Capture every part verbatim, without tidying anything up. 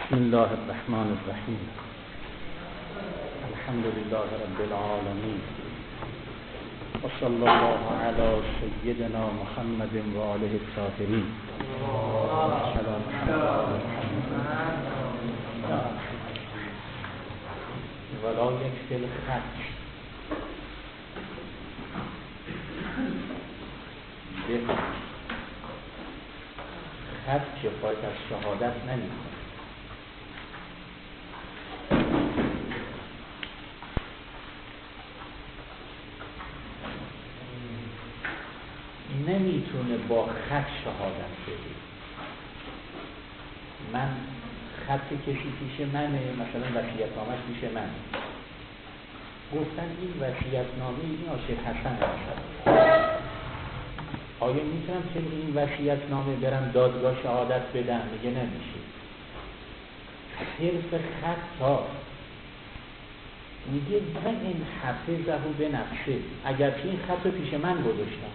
بسم الله الرحمن الرحیم. الحمد لله رب العالمین و صلی الله علی سیدنا محمد و آله الطاهرین. ولا یکفی الخط، خط کفایت از شهادت نمی‌کند. نمیتونه با خط شهادت بده. من خط کسی پیش منه، مثلا وصیت‌نامه‌اش پیش منه، گفتن این وصیت‌نامه این عاشق حسن هست، آیا میتونم که این وصیت‌نامه برم دادگاه شهادت بدم؟ میگه نمیشه. صرف خط ها میگه و این حفظه به نفسه، اگرچه این خط رو پیش من گذاشتم،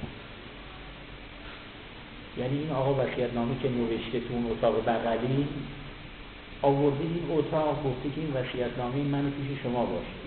یعنی این آقا وصیت‌نامه که نوشته تو اون اتاق بغلی آورده این اتاق، گفته که این وصیت‌نامه منو پیش شما باشه،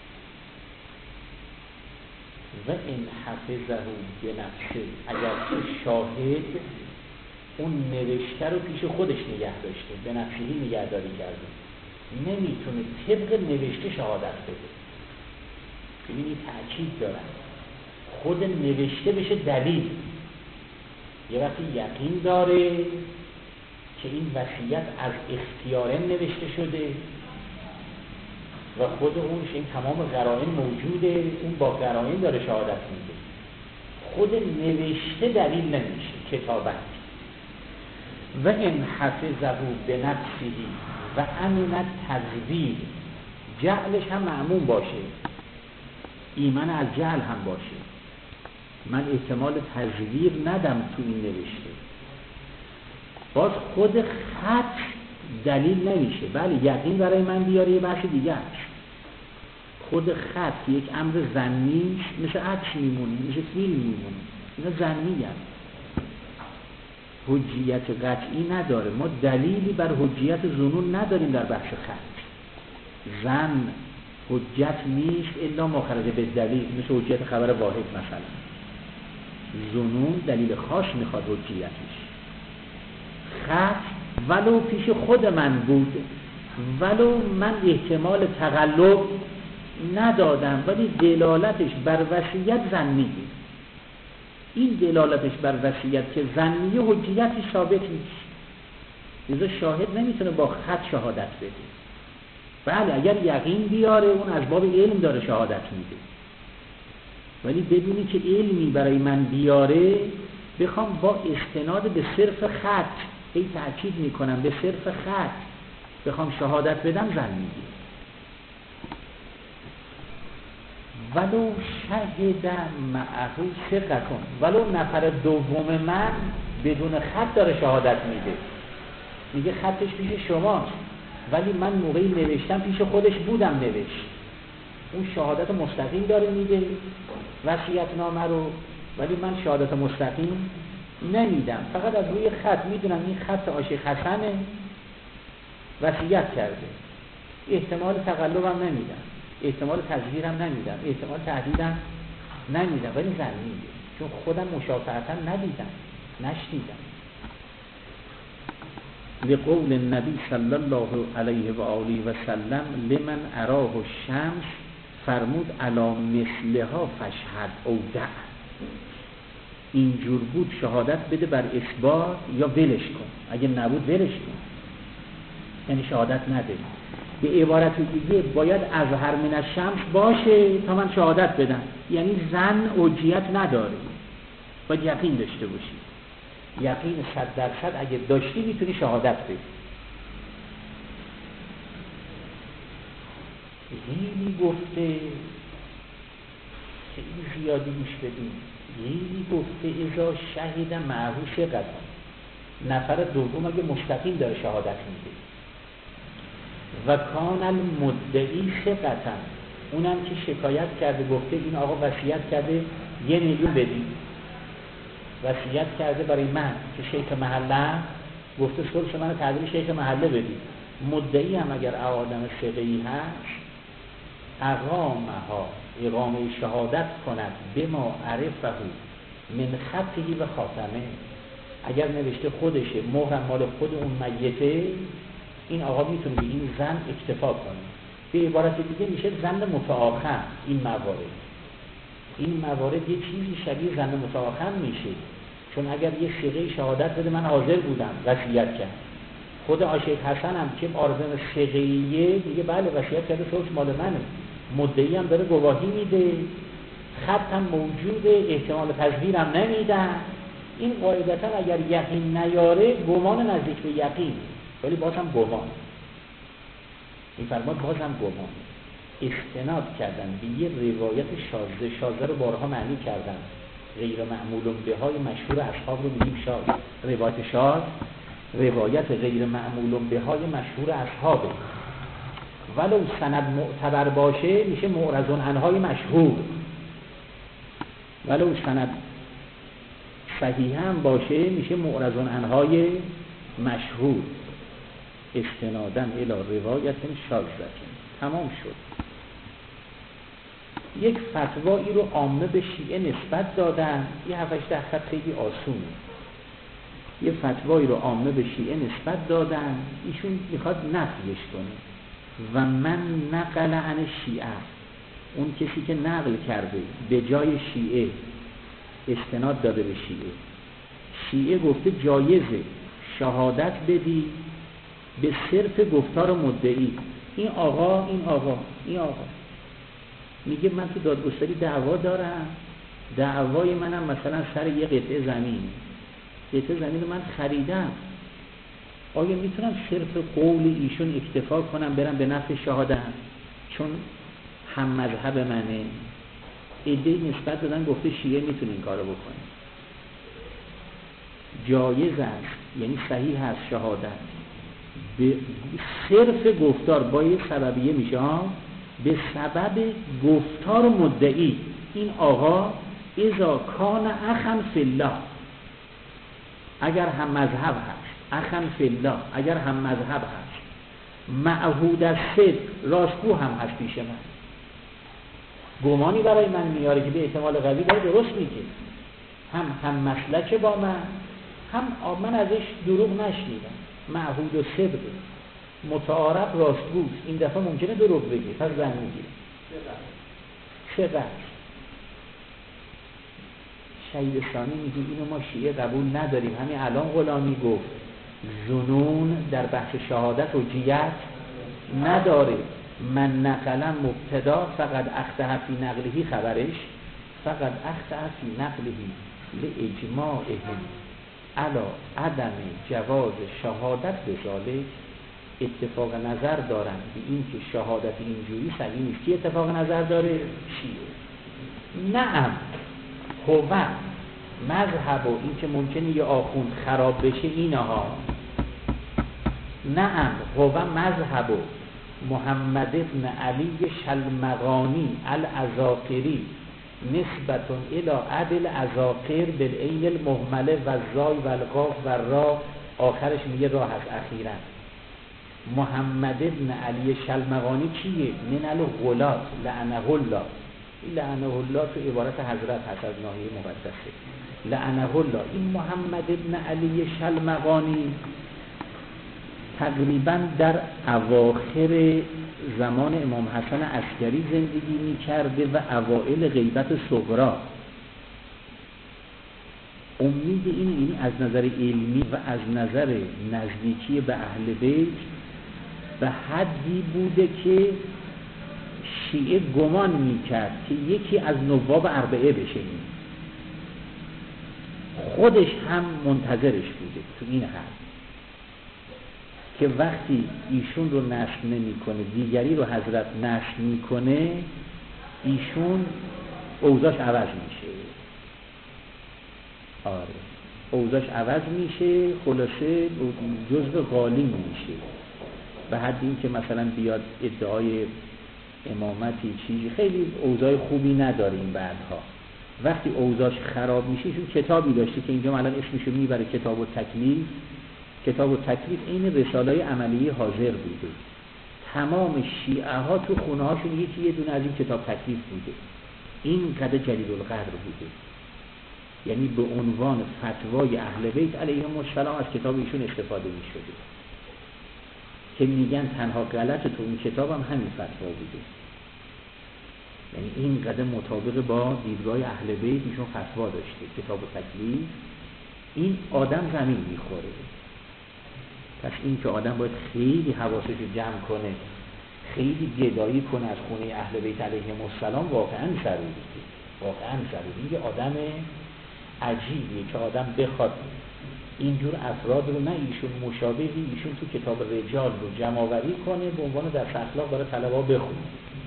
و این حفظه به نفسه، اگرچه شاهد اون نوشته رو پیش خودش نگه داشته، به نفسهی نگهداری کرده، نمیتونه طبق نوشته شهادت بده. ببینید تأکید دارن خود نوشته بشه دلیل. یه وقتی یقین داره که این وصیت از اختیاره نوشته شده و خود اونش این تمام قرائن موجوده، اون با قرائن داره شهادت میده، خود نوشته دلیل نمیشه، کتابت. و ان حفظه به نفسه و امن تزویر، جعلش هم معموم باشه، ایمن از جعل هم باشه، من احتمال تزویر ندم تو این نوشته، باز خود خط دلیل نمیشه. بله یقین برای من بیاره یه بحث دیگه است. خود خط یک امر ظنی مثل عطش میمونه، مثل فیل میمونه، اینا ظنی هست، حجیت قطعی نداره. ما دلیلی بر حجیت ظنون نداریم در بحث خط. ظن حجت نیست الا ما خرج به دلیل، مثل حجیت خبر واحد مثلا. ظنون دلیل خاص میخواد حجیتش. خط ولو پیش خود من بود، ولو من احتمال تقلب ندادم، ولی دلالتش بر وصیت ظنیه. این دلالتش بر وصیت که ظنیه حجیتی ثابت نیست، لذا شاهد نمیتونه با خط شهادت بده. بله اگر یقین بیاره اون از باب علم داره شهادت میده، ولی بدونی که علمی برای من بیاره، بخوام با استناد به صرف خط، ای تأکید میکنم به صرف خط بخوام شهادت بدم ظنیه. ولو شهدم معه ثقتون، ولو نفر دوم من بدون خط داره شهادت میده، میگه خطش پیش شماست ولی من موقعی نوشتم پیش خودش بودم نوشت، اون شهادت مستقیم داره میده وصیت‌نامه رو، ولی من شهادت مستقیم نمیدم، فقط از روی خط میدونم این خط عاشق حسنه، وصیت کرده، احتمال تقلبم نمیدم، احتمال تزویرم نمیدم، احتمال تهدیدم نمیدم، ولی ظنیه، چون خودم مشافهتا ندیدم نشنیدم. لقول النبی صلی الله علیه و آله و سلم لمن اراه الشمس، فرمود علی مثلها فشهد او دع، اینجور بود شهادت بده بر اثبات یا ولش کن، اگه نبود ولش کن، یعنی شهادت نده. به عبارت دیگه باید اظهر من الشمس باشه تا من شهادت بدم، یعنی ظن حجیت نداره، باید یقین داشته باشی، یقین صد درصد اگه داشتی میتونی شهادت بدی. خیلی گفته، خیلی زیادی گوش بدیم، خیلی گفته اذا شهد معه ثقتون، نفر دوم اگه مستقیم داره شهادت میده، و کان المدعی ثقتن، اونم که شکایت کرده گفته این آقا وصیت کرده یه میلیون بدید، وصیت کرده برای من که شیخ محله گفته سلس منو تحویل شیخ محله بدید، مدعی هم اگر آدم ثقه‌ای هست اقامها اقامه شهادت کند به ما عرفه من خطه و خاتمه، اگر نوشته خودشه مهر مال خود اون میته، این آقا میتونه به این زن اکتفا کنه. به عبارت دیگه میشه زن متآخر. این موارد این موارد یه چیزی شبیه زن متآخر میشه، چون اگر یه ثقه شهادت بده من حاضر بودم وصیت کرد، خود عاشق حسن هم که آرزم ثقه‌ایه دیگه بله وصیت کرده صورت مال منه، مدعی هم داره گواهی میده، خط هم موجوده، احتمال تزویر هم نمیدن. این قاعدتا اگر یقین نیاره گمان نزدیک به یقین، ولی باز هم گمان، این فرماد باز هم گمان. استناد کردن به یه روایت شاذ، شاذ رو بارها معنی کردن، غیر معمول به های مشهور اصحاب رو میگیم شاذ. روایت شاذ روایت غیر معمول به های مشهور اصحابه، ولو سند معتبر باشه میشه معرضون عنهای مشهور، ولو سند صحیح هم باشه میشه معرضون عنهای مشهور. استنادن الی روایت شاذة. تمام شد. یک فتوایی رو عامه به شیعه نسبت دادن، یه هفتش ده خط خیلی آسونه. یه فتوایی رو عامه به شیعه نسبت دادن، ایشون میخواد نفیش کنه. و من نقل عن شیعه، اون کسی که نقل کرده به جای شیعه استناد داده به شیعه، شیعه گفته جایزه شهادت بدی به صرف گفتار مدعی. این آقا این آقا این آقا میگه من تو دادگستری دعوا دارم، دعوای منم مثلا سر یه قطعه زمین، قطعه زمین رو من خریدم، آیا میتونم صرف قول ایشون اکتفا کنم برم به نفع شهادت؟ چون هم مذهب منه. ایده نسبت دادن گفته شیعه میتونه این کارو بکنه، جایز است، یعنی صحیح هست شهادت به صرف گفتار با یه سببیه میشه ها، به سبب گفتار مدعی. این آقا اذا کان اخن فی الله، اگر هم مذهب هست، اخن فی الله اگر هم مذهب هست، معهود الصدق راستگو هم هست پیش من، گمانی برای من میاره که به احتمال قوی داره درست میگه، هم هم مسلک با من، هم من ازش دروغ نشنیدم، معهود و صدق متعارف راستگوست، این دفعه ممکنه دروغ بگه پس زن میگیره. چقدر شهید ثانی میگه اینو ما شیعه قبول نداریم. همین الان غلامی گفت ظنون در بحث شهادت حجیت نداره. من نقلا مبتدا فقط اخطأ فی نقلهی، خبرش فقط اخطأ فی نقلهی لاجماعهم علی عدم جواز شهادت به ذالک. اتفاق نظر دارن به این که شهادت اینجوری صحیح نیست. کی اتفاق نظر داره؟ شیعه. نعم هو مذهب و این که ممکنه یه آخوند خراب بشه اینها. نعم هو مذهب محمد ابن علی شلمغانی العزاقری نسبت الی عدل عزاقر بالعین المهمله و زای و القاف و را، آخرش میگه راه هست اخیرا. محمد ابن علی شلمغانی کیه؟ من الغلات لعنه الله. این لعنه الله تو عبارت حضرت هست از ناحیه مقدسه. لعنه الله. این محمد ابن علی شلمغانی تقریبا در اواخر زمان امام حسن عسکری زندگی می کرده و اوائل غیبت صغرا. امید این این از نظر علمی و از نظر نزدیکی به اهل بیت به حدی بوده که شیعه گمان می کرد که یکی از نواب اربعه بشه. خودش هم منتظرش بوده تو این حد که وقتی ایشون رو نسل نمی کنه دیگری رو حضرت نسل می کنه ایشون اوضاعش عوض میشه. آره اوضاعش عوض میشه، خلاصه جزء غالی میشه به حد این که مثلا بیاد ادعای امامتی چیزی، خیلی اوضاع خوبی نداره این بعدها. وقتی اوضاعش خراب میشه ایشون کتابی داشته که اینجا الان اسمشو میبره کتاب التکلیف، کتاب التکلیف این رساله‌های عملی حاضر بوده. تمام شیعه ها تو خونه هاشون یکی یه دونه از این کتاب تکلیف بوده. این قدر جلیل القدر بوده، یعنی به عنوان فتوای اهل بیت علیهم السلام از کتاب ایشون استفاده می شده که میگن تنها غلط تو این کتاب هم همین فتوا بوده. یعنی این قدر مطابق با دیدگاه اهل بیت ایشون فتوا داشته. کتاب تکلیف این آدم زمین میخوره. پس این که آدم باید خیلی حواسش رو جمع کنه، خیلی گدایی کنه از خونه اهل بیت علیهم السلام، واقعا ضروریه. واقعا ضروریه. یه آدم عجیبیه که آدم بخواد اینجور افراد رو، نه ایشون مشابهی ایشون تو کتاب رجال رو جمع آوری کنه به عنوان درس اخلاق برای طلبا بخونه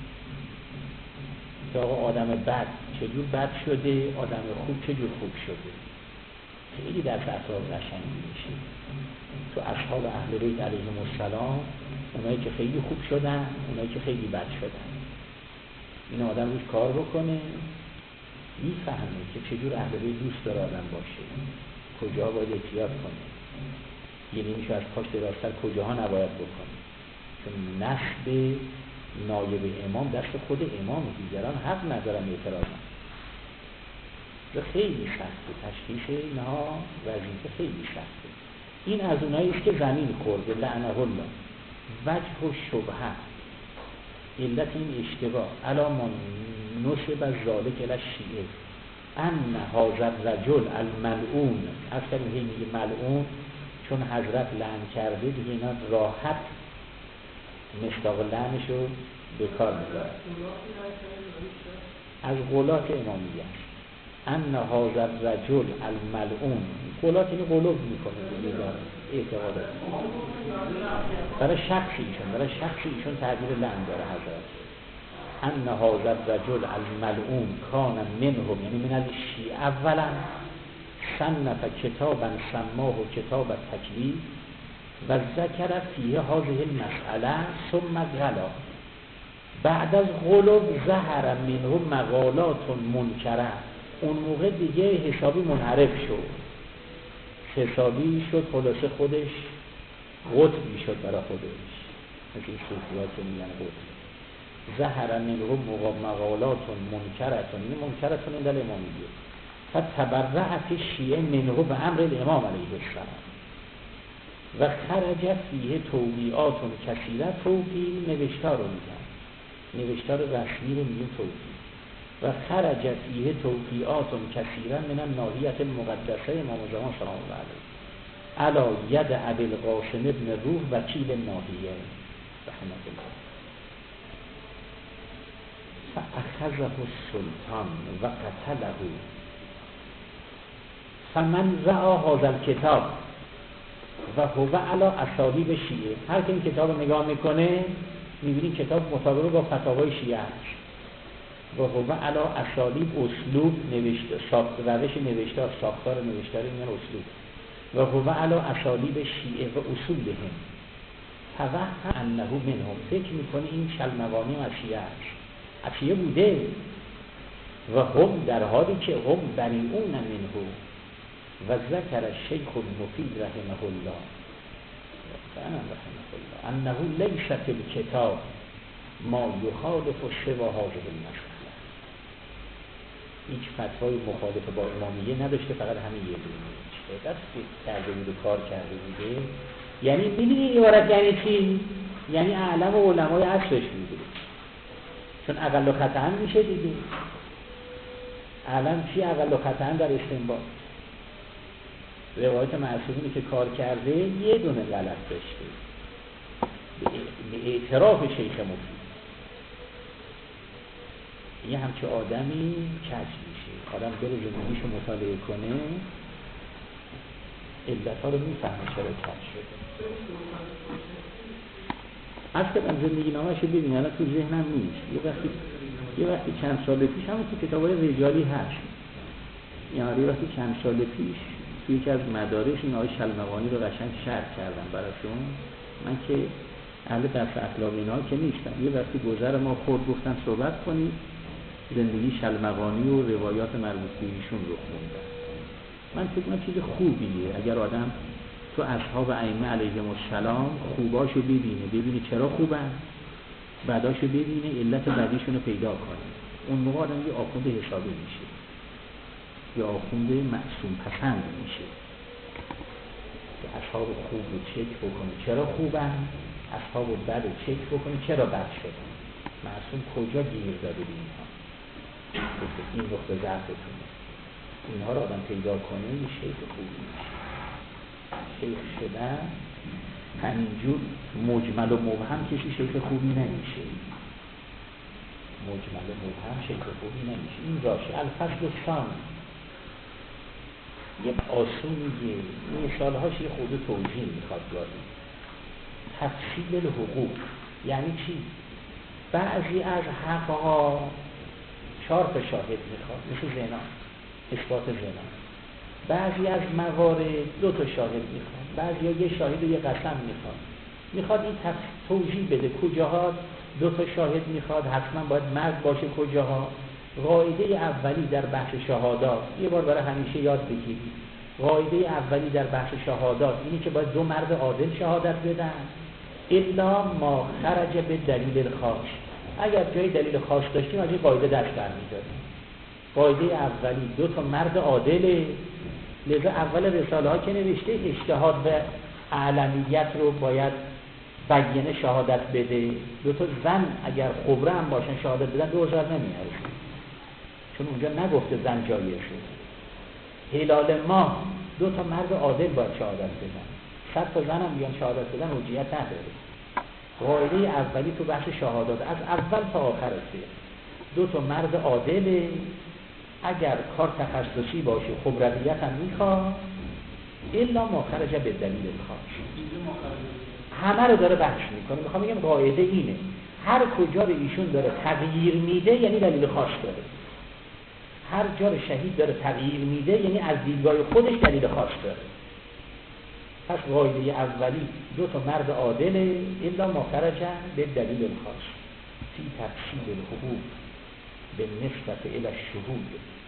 که آقا آدم بد چجور بد شده، آدم خوب چجور خوب شده. خیلی درس اخلاق قشنگی میشه. تو اصحاب اهل بیت علیهم السلام اونایی که خیلی خوب شدن، اونایی که خیلی بد شدن، این آدم روش کار بکنه میفهمه که چجور اهل بیت دوست داره آدم باشه، کجا باید احتیاط کنه، یعنی میشه از پاش دراستر کجاها نباید بکنه. چون نسب نایب امام دست خود امام، دیگران حق ندارن اعتراضن. خیلی سخته تشخیص اینها، وظیفه خیلی سخته. این از اونایی است که زمین خورده لعنه الله. وجه و شبهه علت این اشتباه علا من نصب ذالک الی الشیعه ان هذا الرجل الملعون، اصلا این میگه ملعون چون حضرت لعن کرده دیگه اینا راحت مصداق لعنش رو به کار میبرن. از غلات امامیه ان هذا الرجل الملعون، غلات اینو غلو میکنه میذاره اعتقادات برای شخص ایشون، برای شخص ایشون تعبیر لعن داره حضرت. ان هذا الرجل الملعون کان منهم، یعنی من الشیعه اولا صنف کتابا سماه کتاب التکلیف و ذکر فیه هذه المسئله ثم غلا. بعد از غلو ظهر منهم مقالات منکره، اون موقع دیگه حسابی منحرف شد، حسابی شد خلاصه خودش قطبی شد برای خودش، مثل این صوفیات که میگن قطب. ظهر منهم مقالات منکرتون، این منکرتون این دل امامیه. فتبرعت شیعه منه به امر الامام علیه السلام و خرج فیه توقیعات کثیره. توقیع نوشتار رو میگن، نوشتار رسمی رو میگن توقیع. و خرج فیه توقیعات کثیره من الناحیه المقدسه امام زمان سلام الله علیه علی ید ابی القاسم ابن روح وکیل ناحیه رحمه الله. فاخذه السلطان و قتله. فمن رأى هذا الكتاب و هو علی اسالیب شیعه، هر که این کتاب رو نگاه میکنه میبینی کتاب مطابق با فتاوای شیعه است. و هو علی اسالیب اسلوب نوشته، ساخت روش نوشتار، ساختار نوشتار میگن اسلوب. و هو علی اسالیب شیعه و اصولهم. توهم انه منهم، فکر میکنه این شلموانی از شیعه است، از شیعه بوده. و هم در حالی که هم بریئون منه. و ذکر الشیخ المفید رحمه الله رحمه الله انه لیس فی الکتاب ما یخالف سوى هذه المسأله. هیچ فتوای مخالف با امامیه نداشته، فقط همین یه دونه نوشته، دست کرده بود و کار کرده بوده. یعنی میدونی این عبارت یعنی چی؟ یعنی اعلم و علمای عصرش میگه، چون اقل و خطأ میشه دیگه. اعلم چی؟ اقل و خطأ در استنباط. روایت معصومینی که کار کرده یه دونه غلط داشته به اعتراف شیخ مفید. یه همچه آدمی کج میشه، آدم بره زندگیشو مطالعه کنه علتها رو میفهمه چرا کج شده. اصلا زندگی نامه‌شو ببین، الان تو ذهنم نیست، یه وقتی یه وقتی چند سال پیش همون تو کتابای رجالی هست، یعنی وقتی چند سال پیش توی یکی از مدارس این آقای شلموانی رو قشنگ شرح کردم براشون. من که اهل درس اخلاق اینا که نیستم، یه وقتی گذر ما خورد گفتن صحبت کنید، زندگی شلموانی و روایات مربوط به ایشون رو خوندم. من فکر کنم چیز خوبیه اگر آدم تو اصحاب ائمه علیهم السلام خوباشو ببینه، ببینه چرا خوبن، بداشو ببینه، علت بدیشونو پیدا کنه. اون موقع آدم یه آخوند حسابی میشه، یه آخوند معصوم پسند میشه که اصحاب خوب رو چک بکنه چرا خوبن، اصحاب بد رو چک بکنه چرا بد شدن. معصوم کجا گیر داده به اینها، گفته این نقطه ضعفتونه، اینها رو آدم پیدا کنه یه شیخ خوبی میشه. شیخ شدن همینجور مجمل و مبهم کسی شیخ خوبی نمیشه، مجمل و مبهم شیخ خوبی نمیشه. این راشه الفصل ثانی یک آسونیه، مثالهاش یه خود توجیه میخواد داریم. تفصیل الحقوق یعنی چی؟ بعضی از حقها چهار تا شاهد میخواد، مثل زنا، اثبات زنا. بعضی از موارد دو تا شاهد میخواد، بعضی ها یه شاهد و یه قسم میخواد. میخواد این توجیه بده کجاها دو تا شاهد میخواد، حتما باید مرد باشه کجاها. قاعده اولی در بحث شهادات، یه بار برای همیشه یاد بگیرید، قاعده اولی در بحث شهادات اینه که باید دو مرد عادل شهادت بدن، الا ما خرج به دلیل خاص. اگر جای دلیل خاص داشتیم از این قاعده دست برمی‌داریم. قاعده اولی دو تا مرد عادله، لذا اول رساله ها که نوشته اجتهاد به اعلمیت رو باید بیانه شهادت بده. دو تا زن اگر خبره هم باشن شهادت بدن دو هزار نمیارزه، چون اونجا نگفته زن جایه شد. هلال ماه دو تا مرد عادل باید شهادت بدن، صد تا زن هم بیان شهادت بدن حجیت نداره. قاعده اولی تو بحث شهادات از اول تا آخر است، دو تا مرد عادل، اگر کار تخصصی باشه خبرویت هم میخواد، الا ما خرج به دلیل خاص. همه رو داره بحث میکنه. میخوام بگم قاعده اینه، هر کجا رو ایشون داره تغییر میده یعنی دلیل خاص داره، هر جا رو شهید داره تغییر میده یعنی از دیدگاه خودش دلیل خاص داره. پس قاعده اولی دو تا مرد عادل، الا ما خرج به دلیل خاص. فی تفصیل الحقوق به نسبت الی الشهود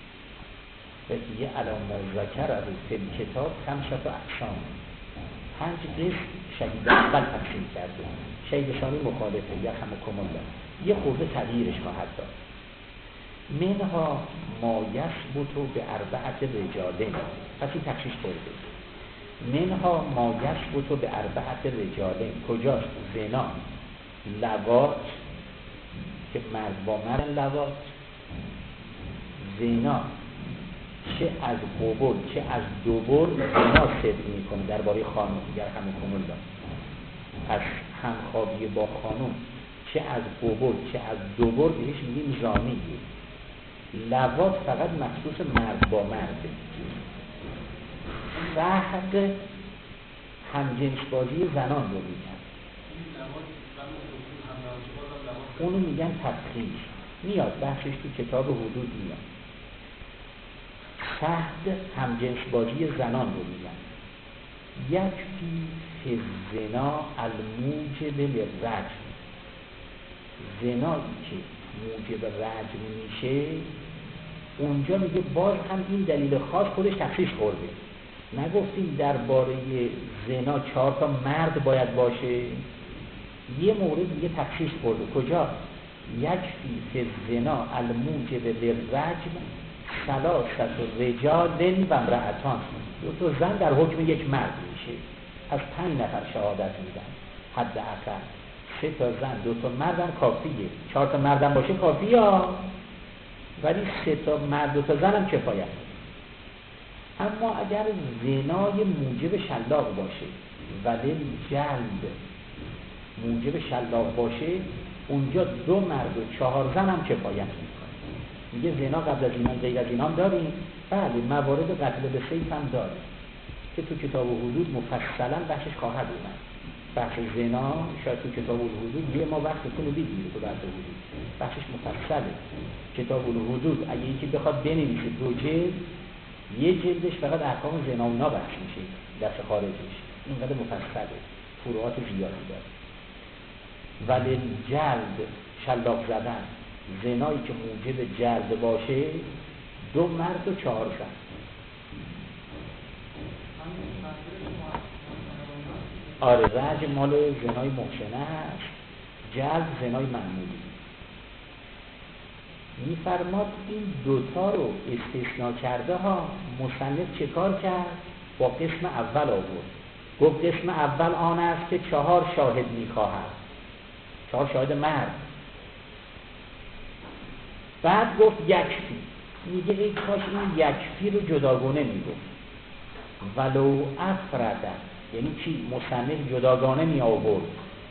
و یه علامه ذکر رو فی کتاب خمسة اقسام، پنج قسم شهید اول تقسیم کرده، شهید ثانی مخالفه یرحمکم الله، یه خورده تغییرش خواهد داد. منها ما یثبت به اربعة رجال، پس این تخصیص خورده. منها ما یثبت به اربعة رجال، کجاست؟ زنا، لواط که مرد با مرد لواط، زنا چه از قبول چه از دوبر زنا صدق میکنه درباره خانم، یرحمکم الله. پس همخوابی با خانم چه از قبول چه از دوبر بهش میگیم زانیه. لواط فقط مخصوص مرد با مرده. سحق همجنس بازی زنان رو میگن، اونو میگن تفخیص، میاد بحثش تو کتاب حدود میاد. سحق همجنس بازی زنان رو میگن. یکفی فی الزنا الموجب للرجم، زنایی که موجب رجم میشه اونجا میگه باز هم این دلیل خاص خودش تخصیص خورده. نگفتیم درباره زنا چهار تا مرد باید باشه، یه مورد دیگه تخصیص خورده. کجا؟ یکفی فی الزنا الموجب للرجم ثلاثة رجال و امرأتان، دو تا زن در حکم یک مرد میشه. از پنج نفر شهادت میدن حد اقل، سه تا زن دو تا مردم کافیه، چهار تا مردم باشه کافیه ها، ولی سه تا مرد دو تا زن هم کفایت. اما اگر زنای موجب شلاق باشه ولی جلد موجب شلاق باشه، اونجا دو مرد و چهار زن هم کفایت میکنه. میگه زنا قبل از اینان غیر از اینان داریم؟ بله، موارد قتل به سیف هم داریم که تو کتاب حدود مفصلا بحثش خواهد اومد. بحث زنا شاید تو کتاب الحدود یه ما وقتتون رو بگیره، تو بحث حدود بحثش مفصله. کتاب الحدود اگه یکی بخواد بنویسه دو جلد، یه جلدش فقط احکام زنا اونا بحث میشه، دست خارجش اینقدر مفصله، فروعات زیادی داره. ولی جلد شلاق زدن، زنایی که موجب جلد باشه دو مرد و چهار زن. آره رجم مال زنای محسنه هست، جلد زنای معمولی. میفرماد این دوتا رو استثناء کرده ها. مصنف چه کار کرد؟ با قسم اول آورد، گفت قسم اول آن است که چهار شاهد میخواهد، چهار شاهد مرد. بعد گفت یکفی، میگه ای کاش این یکفی رو جداگانه میگفت. ولو افرده، یعنی چی؟ مصنف جداگانه می آورد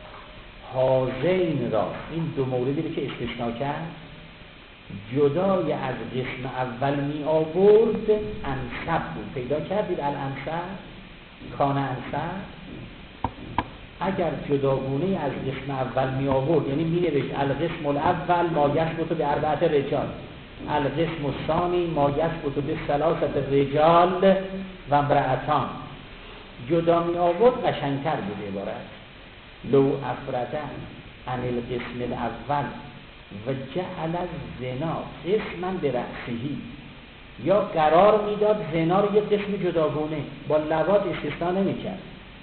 هازین را، این دو موردی که استثناء کرد جدای از قسم اول می آورد. انسب بود، پیدا کردید الانسب، کان انسب. اگر جداگونه از قسم اول می آورد، یعنی می نوشت القسم الاول ما یثبت به اربعه رجال، القسم الثانی ما یثبت به ثلاثه رجال و امرأتان، جدا می آورد قشنگتر بود عبارت. لو افرده عن القسم الاول و جعل الزنا قسما برأسه، یا قرار میداد زنا رو یه قسم جداگونه، با لواط استثناء نمی‌کرد.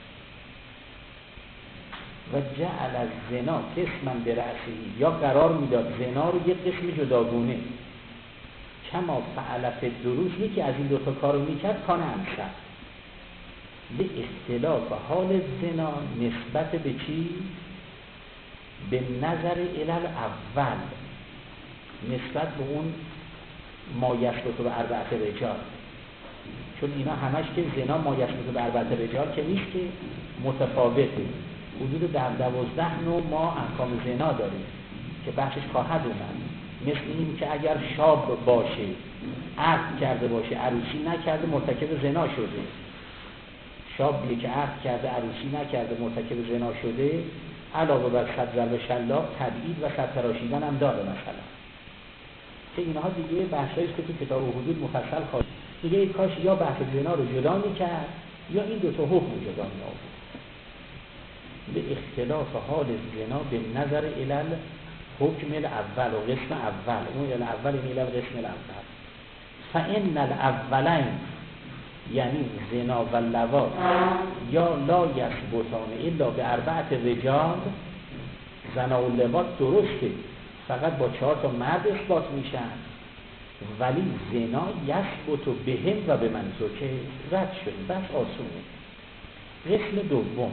و جعل الزنا قسما برأسه، یا قرار میداد زنا رو یه قسم جداگونه. کما فعل فی الدروس، یکی از این دو تا کارو میکرد کان انسب. به اختلاف حال زنا نسبت به چی؟ به نظر الال اول، نسبت به اون ما یثبت به اربعه رجال. چون اینا همش که زنا ما یثبت به اربعه رجال که نیست، که متفاوته. حدود در دوازده نوع ما احکام زنا داریم که بخشش خواهد اومد. مثل این که اگر شاب باشه، عقد کرده باشه، عروسی نکرده، مرتکب زنا شده. شابیه که عقد کرده، عروسی نکرده، مرتکب زنا شده، علاوه بر صد ضرب شلاق، تبعید و صد تراشیدن هم داره مثلا. که اینها دیگه بحثاییست که تو کتاب حدود مفصل خواهد. دیگه این کاش یا بحث زنا رو جدا میکرد یا این دو تا حکم رو جدا می آورد. به اختلاف حال زنا به نظر الال حکم الاول و قسم اول، اون الاول این الال قسم الاول. فان الاولین یعنی زنا و لواط یا لا یثبتان الا به اربعه رجال، زنا و لواط درسته فقط با چهار تا مرد اثبات میشن، ولی زنا یثبت بهم و به منظور که رد شد. بس آسونه. قسم دوم،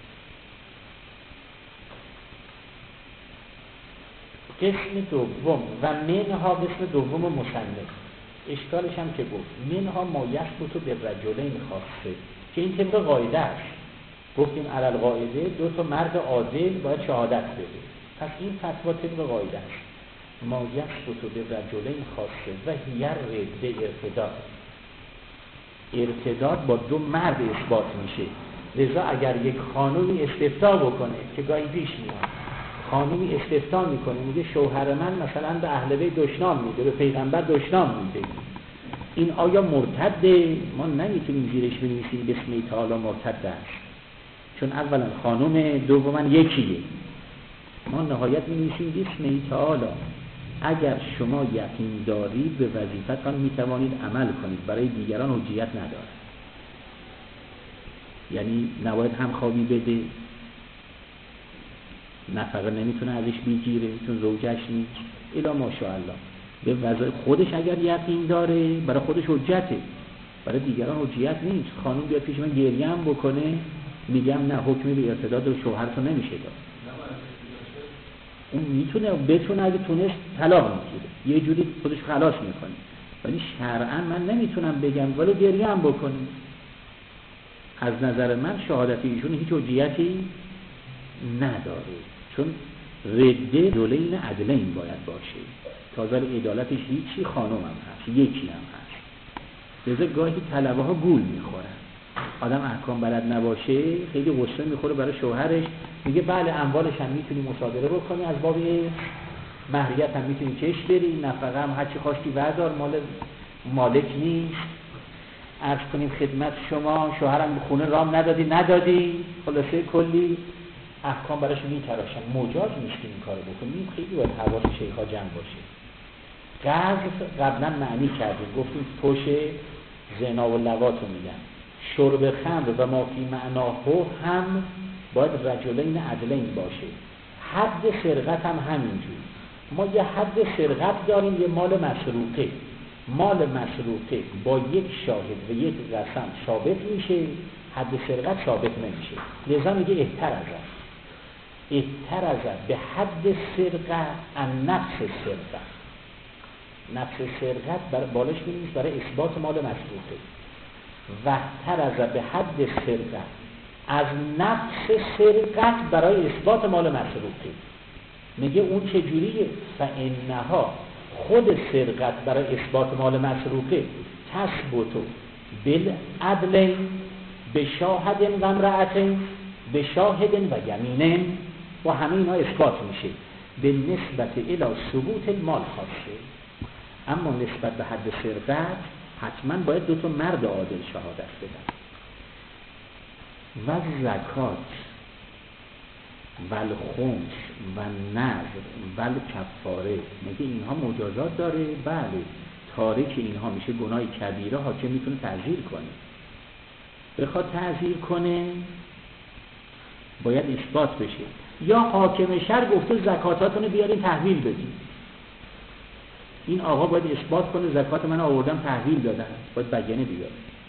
قسم دوم و منها قسم دوم مصنف، اشکالش هم که گفت منها ما یثبت به رجلین خاصه، که این طبق قاعده است. گفتیم علل قاعده دو تا مرد عادل باید شهادت بده، پس این فتوا طبق قاعده است. ما یثبت به رجلین خاصه و هی رد ارتداد، ارتداد با دو مرد اثبات میشه. لذا اگر یک خانومی استفتاء بکنه که گاهی پیش میاد، خانومی استفتاء میکنه میگه شوهر من مثلا به اهل بیت دشنام میده، به پیغمبر دشنام میده، این آیا مرتده؟ ما نمیتونیم زیرش بنویسیم بسم تعالی مرتد است، چون اولا خانوم، دوما یکیه. ما نهایت می‌نویسیم بسم تعالی. اگر شما یقین دارید به وظیفتان میتوانید عمل کنید، برای دیگران حجیت نداره. یعنی نباید هم خوابی بده، نفقه نمیتونه ازش بگیره چون زوجش نیست، الا ماشاءالله. به وظایف خودش اگر یقین داره برای خودش حجته، برای دیگران حجیت نیست. خانم بیاد پیش من گریه هم بکنه، میگم نه حکمی به ارتداد رو شوهرتو نمیشه داد. اون میتونه بتونه اگه تونست طلاق میگیره، یه جوری خودش خلاص میکنه، ولی شرعا من نمیتونم بگم ولی گریه هم بکنه. از نظر من شهادت ایشون هیچ حجیتی نداره، چون رده دولین عدلین باید باشه. تازه عدالتش هیچی، خانم هم هست، یکی هم هست. لذا گاهی طلبه ها گول میخورن، آدم احکام بلد نباشه خیلی غصه میخوره برای شوهرش، میگه بله اموالش هم میتونی مصادره بکنی، از باب مهریت هم میتونی کش بری، نفقه هم هرچی خواستی بردار، مال مالک نیست. عرض کنیم خدمت شما شوهرم خونه رام ندادی ندادی خلاصه کلی احکام براش میتراشن. مجاز نیست این کارو بکنیم، خیلی باید حواس شیخا جمع باشه. قذف قبلا معنی کردیم، گفتیم پوش زنا و لواطو میگن. شرب خمر و ما فی معناه هم باید رجلین عدلین باشه. حد سرقت هم همینجور. ما یه حد سرقت داریم، یه مال مسروقه. مال مسروقه با یک شاهد و یک قسم ثابت میشه، حد سرقت ثابت نمیشه. لذا میگه احتر از احتر از به حد سرقت ان نفس سرقت. نفس سرقت بر بالش می‌نویسه برای اثبات مال مسروقه. و احتر از به حد سرقت از نفس سرقت برای اثبات مال مسروقه. میگه اون چجوریه؟ فانها خود سرقت برای اثبات مال مسروقه تثبت بالعدل به شاهد و امرأتین به شاهد و یمینین و همه اینا اثبات میشه به نسبت الی ثبوت المال خاصه. اما نسبت به حد سرقت حتما باید دو تا مرد عادل شهادت بدن. و زکات و الخمس و نذر و کفاره، میگه اینها مجازات داره. بله، تارک اینها میشه گناه کبیره، حاکم میتونه تعزیر کنه. بخواد تعزیر کنه باید اثبات بشه. یا حاکم شهر گفته زکاتاتونو بیارین تحویل بدین، این آقا باید اثبات کنه زکات من آوردم تحویل دادن، باید بیانیه بیاره.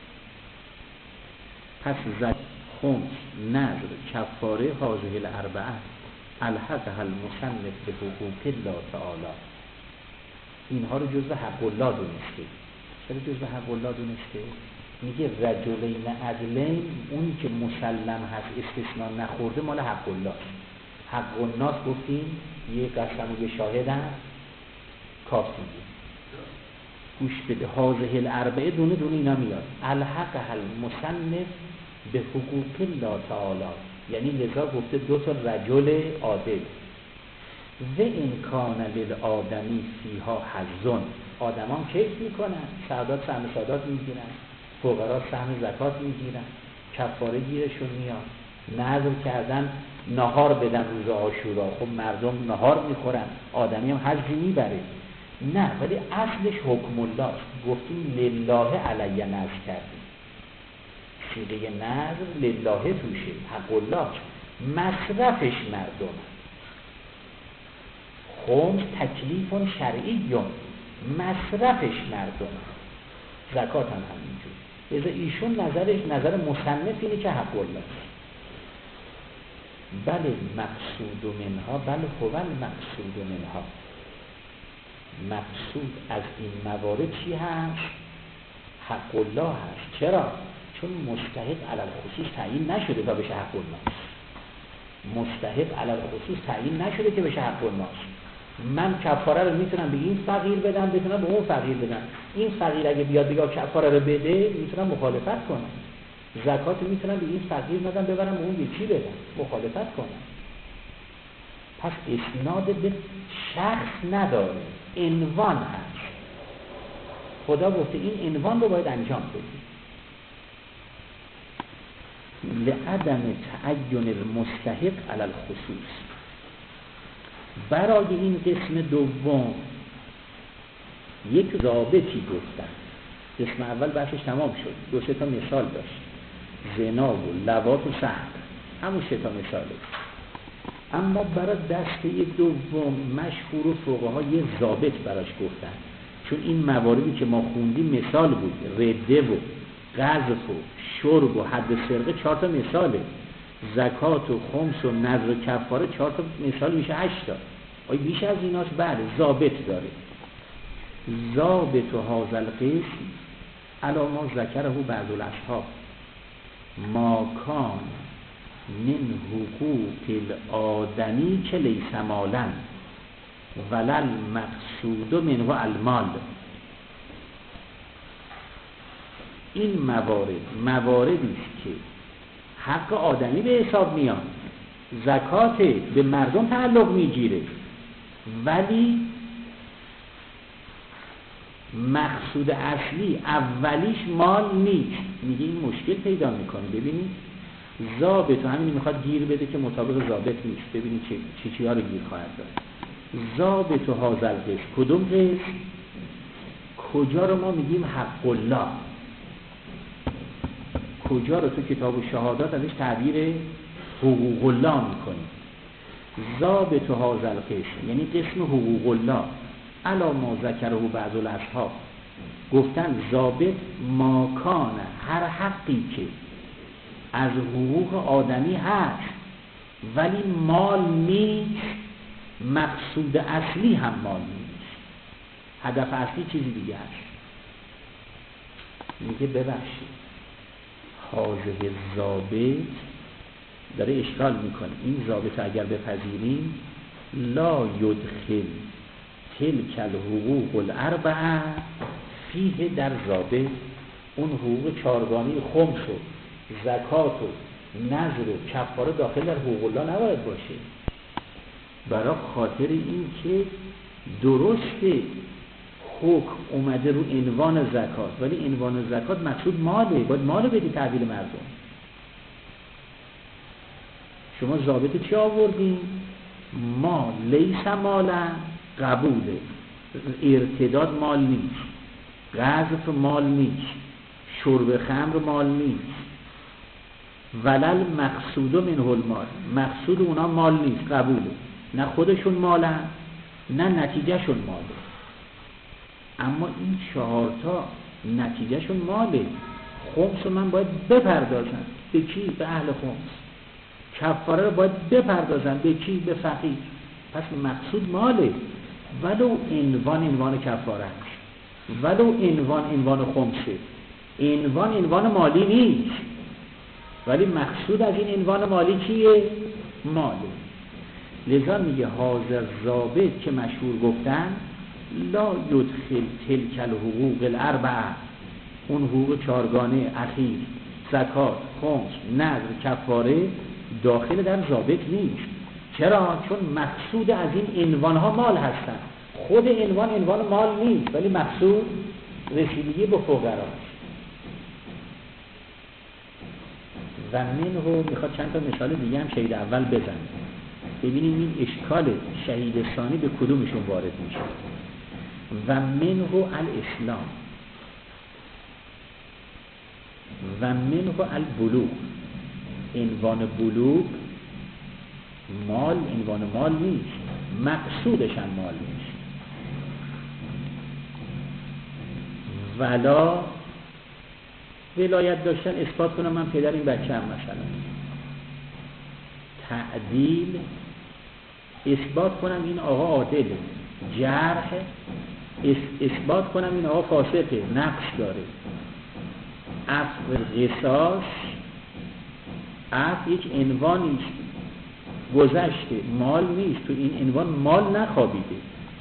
پس زکات، خمس، نذر، کفاره، هذه الاربعه الحقها المصنف به حقوق الله تعالی، اینها رو جزء حق الله دونسته. چرا جزء حق الله دونسته؟ میگه رجلین عدلین، اونی که مسلم هست استثناء نخورده مال حق الله. حق الناس گفتیم یه قسم و یه شاهد هم کافی. گوش بده، هذه الاربعه دونه دونه اینا میاد. الحقها المصنف به حقوق الله تعالی، یعنی لذا گفته دو تا رجل عادل. و این کان للآدمی فیها حظون، آدمان کیف میکنن، سعادات سهم سعادات میگیرن، فقرا سهم زکات میگیرن، کفاره گیرشون میاد. نذر کردن نهار بدن روز عاشورا، خب مردم نهار میخورن، آدمی هم حظی میبره. نه، ولی اصلش حکم الله است. گفتیم لله علی نذر کردیم، سیغه نذر لله توشه، حق الله، مصرفش مردم. خمس تکلیف شرعی، مصرفش مردم. زکات هم همینجور. لذا ایشون نظرش، نظر مصنف اینه که حق الله است. بله مقصود منها، بله هو المقصود منها، مقصود از این موارد چی هست؟ حق الله هست. چرا؟ چون مستحق علی الخصوص تعیین نشده تا بشه حق الله. مستحق علی الخصوص تعیین نشده که بشه حق الله. من کفاره رو میتونم به این فقیر بدم، بتونم به اون فقیر بدم. این فقیر اگه بیاد بگه کفاره رو بده، میتونم مخالفت کنم. زکات میتونم به این فقیر ندم ببرم به اون یکی بدم، مخالفت کنم. پس اسناد به شخص نداره، عنوان هست. خدا گفته این عنوان رو باید انجام بدید. لعدم تعین المستحق علی الخصوص، برای این قسم دوم یک رابطی گفتن. قسم اول بحثش تمام شد، دو سه تا مثال داشت، زنا و لواط و سحر، همون سه تا مثاله. اما برای دسته دوم مشهور و فقها یه ضابط براش گفتن، چون این مواردی که ما خوندیم مثال بود، رده و قذف و شرب و حد سرقه چهار تا مثاله، زکات و خمس و نذر و کفاره چهار تا مثال میشه هشت تا. آیا بیش از ایناست؟ بله، ضابط داره. ضابط و هذا القسم علی ما ذکره بعض الاصحاب ما کان من حقوق الآدمی که لیس مالا ولل مقصود منه المال. این موارد مواردی است که حق آدمی به حساب میاد، زکات به مردم تعلق میگیره، ولی مقصود اصلی اولیش مال نیست. میگه این مشکل پیدا میکنه. ببینید ضابط همین میخواد گیر بده که مطابق ضابط نیست. ببینید چه چی چی ها رو گیر خواهد داد. ضابط و هذا القسم کدوم قسم؟ کجا رو ما میگیم حق الله؟ کجا رو تو کتاب شهادات ازش تعبیر حقوق الله میکنی؟ ضابط هذا القسم، یعنی قسم حقوق الله علی ما ذکره بعض الاصحاب، گفتن ضابط ماکان، هر حقی که از حقوق آدمی هست ولی مال نیست، مقصود اصلی هم مال نیست، هدف اصلی چیزی دیگه است. میگه ببخشید حاضر ضابط داره اشکال میکنه، این ضابط اگر بپذیریم لا یدخل تلک الحقوق الاربعه فیه، در ضابط اون حقوق چارگانه خمس و زکات و نذر و کفاره داخل در حقوق الله نباید باشه. برای خاطر این که درسته حکم اومده رو عنوان زکات، ولی عنوان زکات مقصود ماله، باید مال بدی تحویل مردم. شما ضابط چی آوردین؟ مال لیس مالا قبوله، ارتداد مال نیست، قذف مال نیست، شرب خمر مال نیست، ولل مقصود منه المال، مقصود اونا مال نیست، قبوله، نه خودشون مالن نه نتیجهشون ماله. اما این چهارتا نتیجهشون ماله. خمس من باید بپردازم، به کی؟ به اهل خمس. کفاره رو باید بپردازم، به کی؟ به فقیر. پس مقصود ماله، ولو عنوان عنوان کفاره هست، ولو عنوان عنوان خمسه، عنوان عنوان مالی نیست، ولی مقصود از این عنوان مالی چیه؟ ماله. لذا میگه حاضر ضابط که مشهور گفتن لا یدخل تلک الحقوق الاربعه، اون حقوق چارگانه اخیر، زکات، خمس، نذر، کفاره داخل در ضابط نیست. چرا؟ چون مقصود از این عنوان ها مال هستن، خود عنوان عنوان مال نیست، ولی مقصود رسیدگی به فقراست. و منه میخواد چند تا مثال دیگه هم شهید اول بزنه، ببینیم این اشکال شهید ثانی به کدومشون وارد میشه. و منه الاسلام و منه البلوغ، عنوان بلوغ مال، عنوان مال نیست، مقصودش هم مال نیست. ولا ولایت داشتن اثبات کنم من پدر این بچه هم مثلا، تعدیل اثبات کنم این آقا عادله، جرح اثبات کنم این آقا فاسقه، نقص داره. عفو قصاص، عفو یک عنوانیست، گذشته مال نیست، تو این عنوان مال نخوابیده،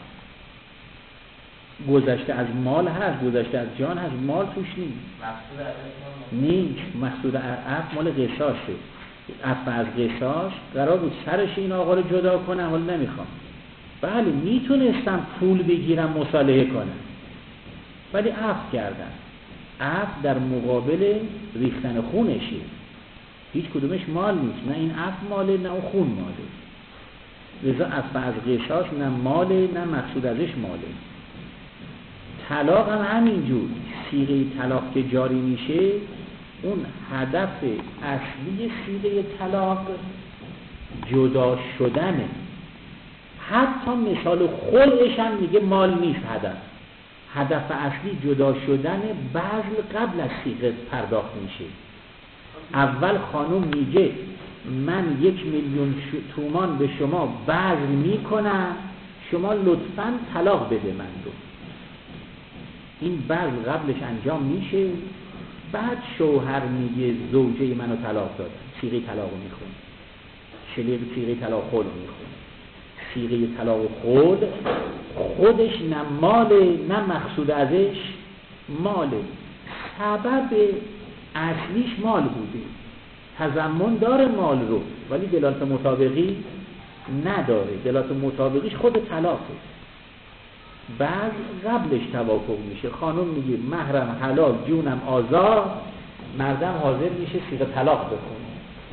گذشته از مال هست، گذشته از جان هست، مال توش نیست. نیست مقصود عفو مال قصاصه. عفو از قصاص قرار بود سرش این آقا رو جدا کنم، حالا نمیخوام. بله میتونستم پول بگیرم مصالحه کنم، ولی عفو کردم. عفو در مقابل ریختن خونشه، هیچ کدومش مال نیست، نه این عفو ماله نه اون خون ماله. لذا عفو از قصاص نه ماله نه مقصود ازش ماله. طلاق هم همینجور، صیغه طلاق که جاری میشه اون هدف اصلی صیغه طلاق جدا شدنه. حتی مثال خلعش هم میگه مال نیست هدف، هدف اصلی جدا شدن بذل قبل از صیغه پرداخت میشه. اول خانم میگه من یک میلیون تومان به شما بذل میکنم، شما لطفاً طلاق بده من رو. این بذل قبلش انجام میشه، بعد شوهر میگه زوجه منو طلاق دادن، صیغه طلاق رو میخونه، شلیق صیغه طلاق خلع میخونه. صیغه طلاق خلع خودش نه ماله نه مقصود ازش ماله، سبب اصلیش مال بوده، تضمن داره مال رو، ولی دلالت مطابقی نداره، دلالت مطابقیش خود طلاقه. بعد قبلش توافق میشه، خانم میگه مهرم حلال جونم آزاد، مردم حاضر میشه صیغه طلاق بکنه.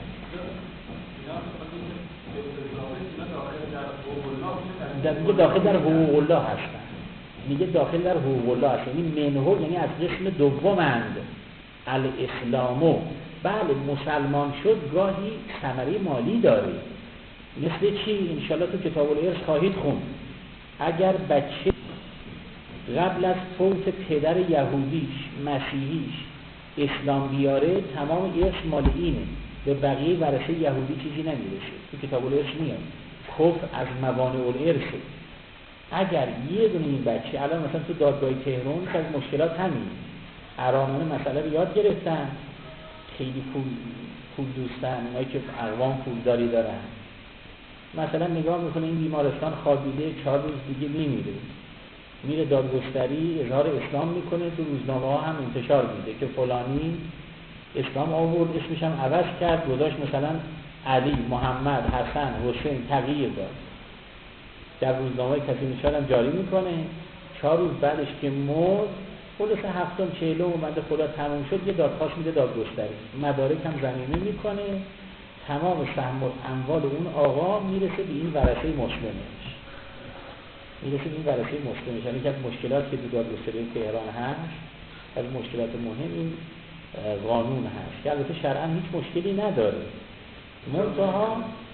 میگه داخل در حقوق الله هستن، میگه داخل در حقوق الله هستن، یعنی منهو یعنی از قسم دومند، الاسلامو، بله مسلمان شد گاهی ثمره مالی داره. مثل چی؟ انشالله تو کتاب الارث خواهید خوند. اگر بچه قبل از فوت پدر یهودیش مسیحیش اسلام بیاره، تمام ارث مال اینه، به بقیه ورثه یهودی چیزی نمیرسه. تو کتاب الارث میاد کفر از موانع الارثه. اگر یه دونه این بچه، الان مثلا تو دادگاه تهران که از مشکلات همین ارامنه مسئله رو یاد گرفتن، خیلی پول پول دوستن، اونایی که اقوام پولداری دارن، مثلا نگاه میکنه این بیمارستان خوابیده، چهار روز دیگه میمیره، میره دادگستری اظهار اسلام میکنه، تو روزنامه ها هم انتشار میده که فلانی اسلام آورد، اسمش هم عوض کرد، گذاشت مثلا علی، محمد، حسن، حسین، تغییر داد. در روزنامه کسی نشار هم جاری میکنه. چهار روز بعدش که مرد، خلاص هفتم چهلم اومده خدا تموم شد، یه دادخواست میده دادگستری، مدارک هم ضمیمه میکنه، تمام سهم و اموال اون آقا میرسه به این ورثه مسلمش، میرسه به این ورثه مسلمش. یعنی که از مشکلات که تو دادگستری تهران هست، از مشکلات مهم این قانون هست که البته شرعا هیچ مشکلی نداره. منتها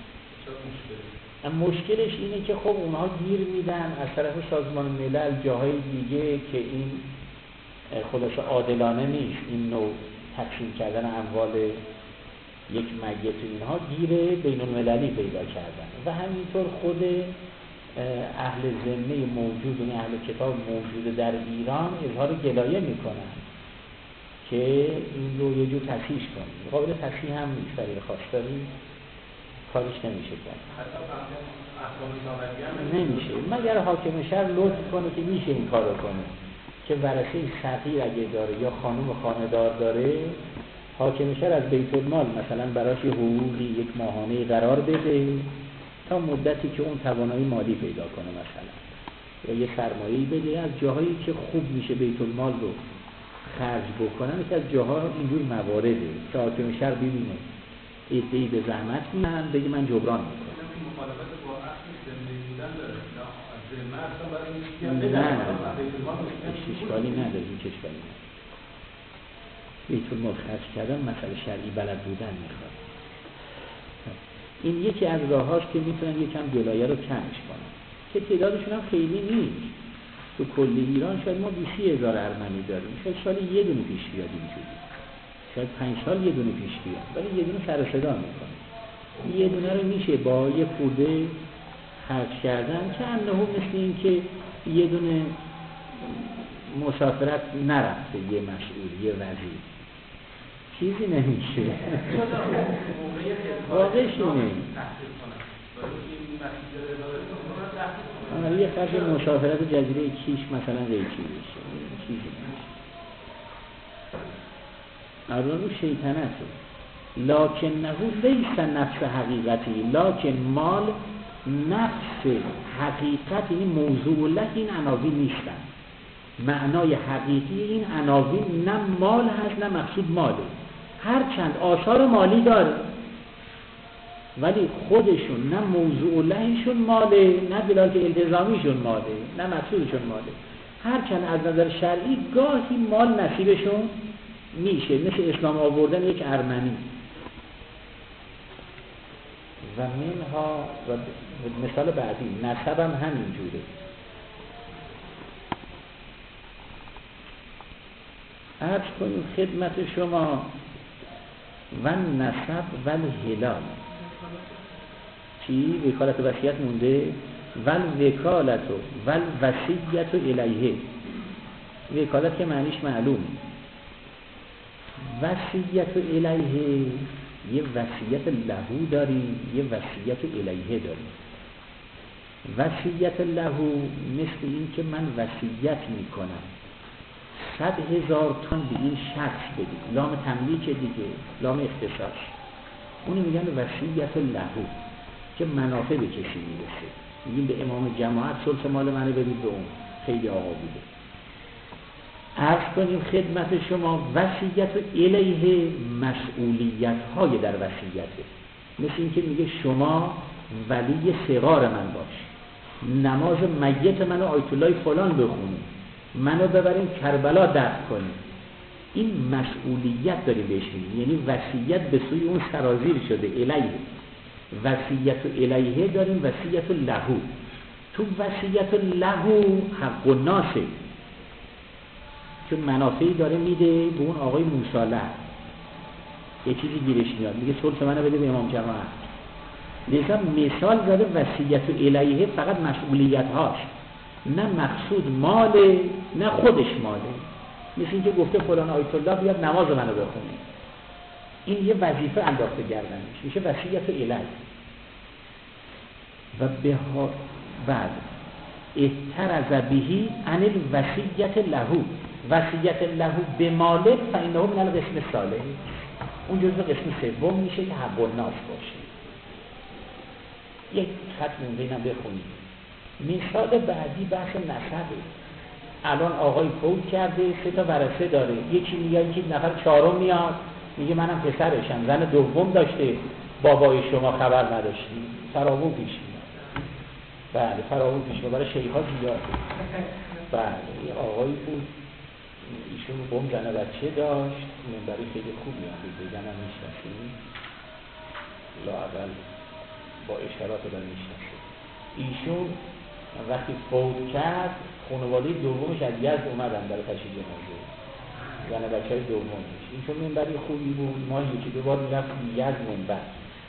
مشکلش اینه که خب اونها گیر میدن از طرف سازمان ملل جاهای دیگه که این خلاصه عادلانه نیست، این نوع تقسیم کردن اموال یک میت اینها گیره بین المللی پیدا کردن. و همینطور خود اهل ذمه موجود، یعنی اهل کتاب موجود در ایران اظهار گلایه میکنن که این رو یه جور تصحیح کنیم. قابل تصحیح هم نیست، برای خواستاری کارش نمیشه کرد، نمیشه مگر حاکم شهر لطف کنه که میشه این کارو کنه، که ورثه صغیر اگه داره یا خانم خانه‌دار داره، حاکم شهر از بیت المال مثلا براش حقوقی یک ماهانه قرار بده تا مدتی که اون توانایی مالی پیدا کنه، مثلا یا یه سرمایه‌ای بده از جاهایی که خوب میشه بیت المال رو خرج بکنن. که از جاها اینجور موارده که حاکم شهر ببینه ایده‌ای به زحمت میان بگی من جبران میکنم. نه اشکالی نداره، این اشکالی نداره. بیت المال خرج کردن مسئله شرعی بلد بودن میخواد. این یکی از راهاست که میتونن یکم گلایه رو کمش کنن، که تعدادشون هم خیلی نیست. تو کلی ایران شاید ما بیست هزار ارمنی داریم، شاید سالی یه دونه پیش بیاد اینجوری، شاید پنج سال یه دونه پیش بیاد، ولی یه دونه سر صدا میکنه. یه دونه رو میشه با یه پوده خرج کردن که انه مثل این که یه دونه مسافرت نرفته یه مسئول، یه وزیر، چیزی نمیشه. واقعش اینه یه خرج مسافرت جزیره کیش مثلا ریچی بشه، چیزی نمیشه. ارون رو شیطنته. لکنه لیس نفس حقیقتی، لکن مال نفس حقیقت، این موضوع له این عناوین نیستن. معنای حقیقی این عناوین نه مال هست نه مقصود ماله، هرچند آثار مالی داره ولی خودشون نه موضوع لهشون ماله، نه دلالت التزامیشون ماله، نه مقصودشون ماله. هرچند از نظر شرعی گاهی مال نصیبشون میشه، مثل اسلام آوردن یک ارمنی. و منها و مثال بعدی نسب هم همین جوره. عرض کنیم خدمت شما و نسب و الهلال چی؟ وکالت و وصیت مونده. و الوکالت و الوصیت الیه، وکالت که معنیش معلوم، وصیت الیه یه وصیت لهو داریم، یه وصیت الیه داریم. وصیت لهو مثل این که من وصیت میکنم صد هزار تن به این شخص بدید، لام تملیک دیگه، لام اختصاص، اونو میگن وصیت لهو که منافع به کسی میرسه. میگیم به امام جماعت ثلث مال منو بدید به اون، خیلی آقا بوده. عرض کنیم خدمت شما وصیت الیه مسئولیت های در وصیته، مثل این که میگه شما ولی صغار من باش، نماز میت منو آیت الله فلان بخونی، منو ببرین کربلا دفن کنی، این مسئولیت داریم بهش میگیم، یعنی وصیت به سوی اون سرازیر شده. الیه وصیت الیه داریم، وصیت لهو. تو وصیت لهو حق الناسه، چون منافعی داره میده به اون آقای موساله، یه چیزی گیرش میاد، میگه ثلث منو بده به امام جماعت. لذا مثال داره وصیت الیه فقط مسئولیت هاش، نه مقصود ماله نه خودش ماله. مثل اینکه گفته فلان آیت الله بیاد نماز منو بخونه، این یه وظیفه انداخته گردنش، میشه وصیت الیه. و به بعد اعترض بهی عن الوصیت لهو، وصیت لهو به مالک فانه من القسم الصالح، اون جزء قسم سوم میشه که حق الناس باشه. یک خط مونده اینم بخونید. مثال بعدی بحث نسبه. الان آقای فوت کرده، سه تا ورثه داره، یکی میاد، یکی نفر چهارم میاد میگه منم پسرشم، زن دوم داشته بابای شما خبر نداشتی، فراوون پیش میاد. بله فراوون پیش میاد، برای شیخ ها زیاده. بله یه آقایی بود، ایشون بم زن بچه داشت، منبری خیلی خوبی هم بود، بگن هم میشناسیم لااقل با اشارات رو میشناسیم. ایشون وقتی فوت کرد خانواده دومش از یزد اومدن برای تشییع جنازه زن بچه های دومش. این چون منبری خوبی بود، ما یکی دو بار میرفتیم یزد منبر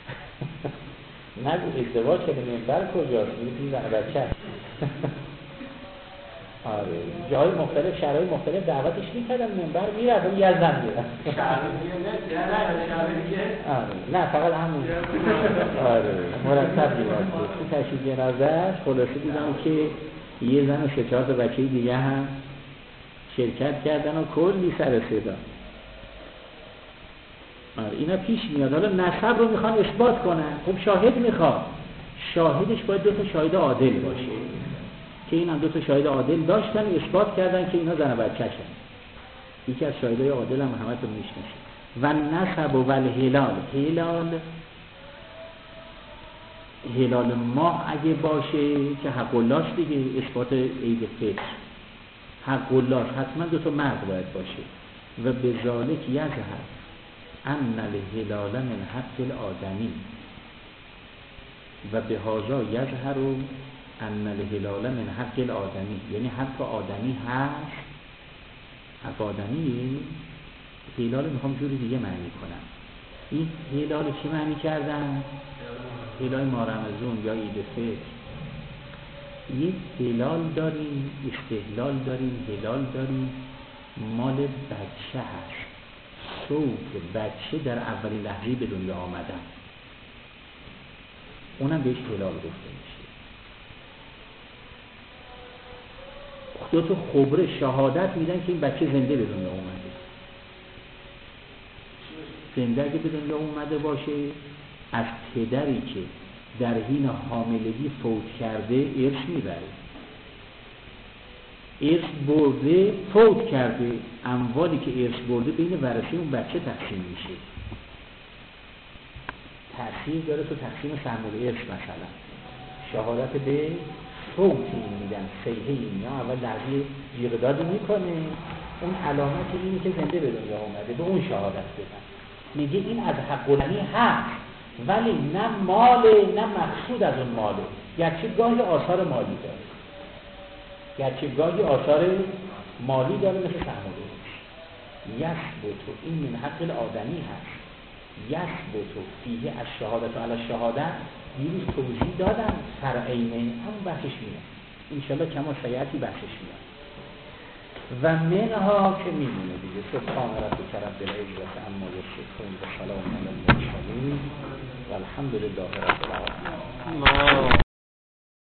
نگو ازدواج کرده منبر کجاست، میرفتیم زن بچه آره جای مختلف شهرهای مختلف دعوتش میکردن، منبر میرفت و یزدن میرفت. آره نه فقط همون آره مرتب میرفت. تو تشییع جنازه‌اش خلاصه دیدم که یه زن و سه چهار تا بچه دیگه هم شرکت کردن و کلی سر صدا. آره اینا پیش میاد. حالا نسب رو میخوان اثبات کنن، خب شاهد میخواد، شاهدش باید دو تا شاهد عادل باشه که این هم دو تا شاهد عادل داشتن و اثبات کردن که اینا زن و بچه‌شن. یکی از شاهدای عادل هم همتون میشناسید. و نسب و الهلال، هلال هلال ماه اگه باشه که حق الله دیگه، اثبات عید فطر حق الله حتما دو تا مرد باید باشه. و به ذالک یظهر ان الهلال من حق الآدمی و به هذا یظهر ان الهلال من حق الآدمی، یعنی حق آدمی هست. حق آدمی هلال میخوام جوری دیگه معنی کنم. این هلال چی معنی کردن؟ هلال ماه رمضان یا عید فطر. یک هلال داریم، استهلال داریم، هلال داریم، مال بچه هست، صوت بچه در اولین لحظه به دنیا آمدن، اونم بهش هلال گفته میشه. دو تا خبره شهادت میدن که این بچه زنده به دنیا اومده. زنده اگه به دنیا اومده باشه، از پدری که در حین حاملگی فوت کرده ارث میبره. ارث برده فوت کرده، اموالی که ارث برده بین ورثه اون بچه تقسیم میشه. تأثیر داره تو تقسیم سهم الارث. مثلا شهادت به فوت این میدن، صیحه این یا اول لحظه جیغدادی میکنه، اون علامت اینی که زنده به دنیا اومده، به اون شهادت بدن. میگه این از حق الانی هست، ولی نه ماله نه مقصود از اون ماله، گرچه گاهی آثار مالی داره، گرچه گاهی آثار مالی داره مثل سهموده. یثبت، این من حق الآدمی هست. یثبت فیه از شهادت و علی شهادت، دیروز توضیح دادم فرعینه، همون بحثش میاد انشالله کما سیعتی بحثش میاد. و منها که میمونه دیگه. سبحان ربک رب العزة عما یصفون و سلام علی المرسلین و الحمد لله رب العالمین.